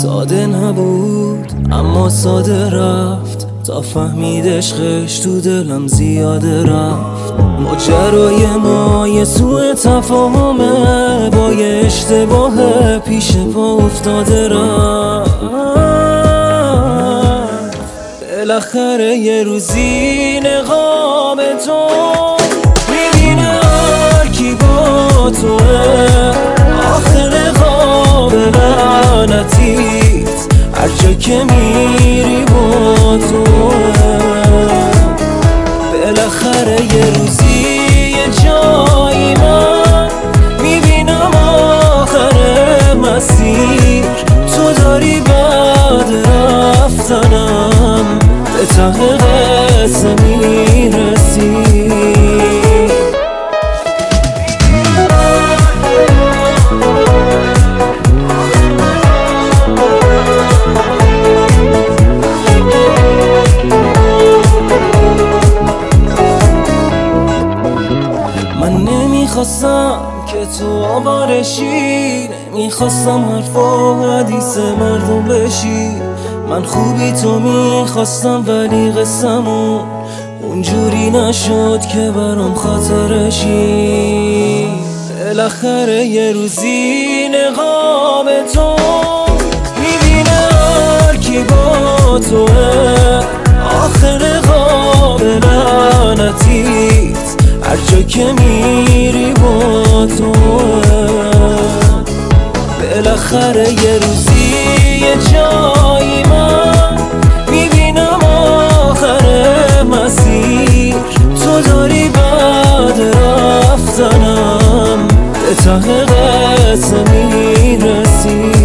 ساده نبود اما ساده رفت، تا فهمید عشقش تو دلم زیاده رفت. ماجرای ما یه سوء تفاهمه، با یه اشتباه پیش پا افتاده رفت. بالاخره یه روزی نقاب تو میبینه هر کی با توه، آخر نقاب لعنتیت هر جا که میری با توه. بالاخره یه روزی یه جایی من میبینم آخر مسیر تو داری بعد رفتنم به ته قصه میرسی. من نمیخواستم که تو آوارشی، نمیخواستم حرف و حدیث مردم بشی. من خوبی تو میخواستم ولی قصمون اونجوری نشد که برام خاطرشی. بالاخره یه روزی نقاب تو میبینه هر کی با توه، آخر نقاب لعنتیت هر جا که میری با توه. بالاخره یه روزی یه جایی من میبینم آخر مسیر تو داری بعد رفتنم به ته قصه میرسی.